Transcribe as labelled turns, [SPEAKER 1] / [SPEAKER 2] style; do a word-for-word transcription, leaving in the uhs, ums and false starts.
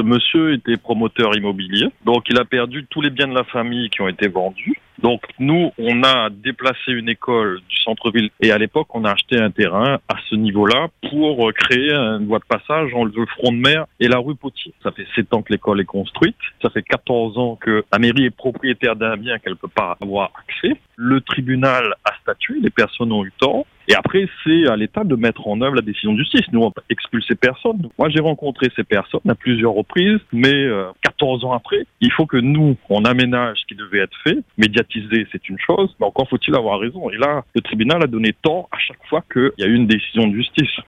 [SPEAKER 1] monsieur était promoteur immobilier, donc il a perdu tous les biens de la famille qui ont été vendus. Donc nous, on a déplacé une école du centre-ville et à l'époque, on a acheté un terrain à ce niveau-là pour créer une voie de passage entre le front de mer et la rue Potier. Ça fait sept ans que l'école est construite. Ça fait quatorze ans que la mairie est propriétaire d'un bien qu'elle ne peut pas avoir accès. Le tribunal a statué, les personnes ont eu tort. Et après, c'est à l'État de mettre en œuvre la décision de justice. Nous, on va expulser personne. Moi, j'ai rencontré ces personnes à plusieurs reprises, mais euh, quatorze ans après, il faut que nous, on aménage ce qui devait être fait. Médiatiser, c'est une chose, mais encore faut-il avoir raison. Et là, le tribunal a donné tort à chaque fois qu'il y a eu une décision de justice.